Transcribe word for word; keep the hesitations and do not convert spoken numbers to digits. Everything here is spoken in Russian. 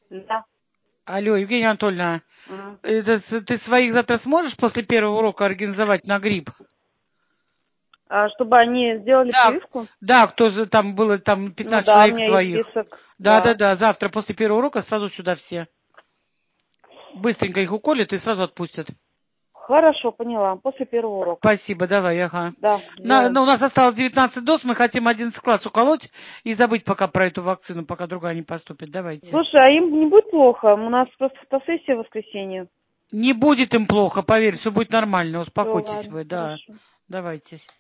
Да. Алло, Евгения Анатольевна, М. это, с- ты своих завтра сможешь после первого урока организовать на грипп? А чтобы они сделали Да, прививку? да, кто же там было, там Ну пятнадцать да, у человек меня есть твоих. список. Да, да, Да. да, завтра после первого урока сразу сюда все. Быстренько их уколят и сразу отпустят. Хорошо, поняла. После первого урока. Спасибо, давай, ага. Да, На, сделаем. ну, у нас осталось девятнадцать доз, мы хотим одиннадцатый класс уколоть и забыть пока про эту вакцину, пока другая не поступит. Давайте. Слушай, а им не будет плохо? У нас просто фотосессия в воскресенье. Не будет им плохо, поверь, все будет нормально. Все, Успокойтесь ладно, вы, да. хорошо. Давайте.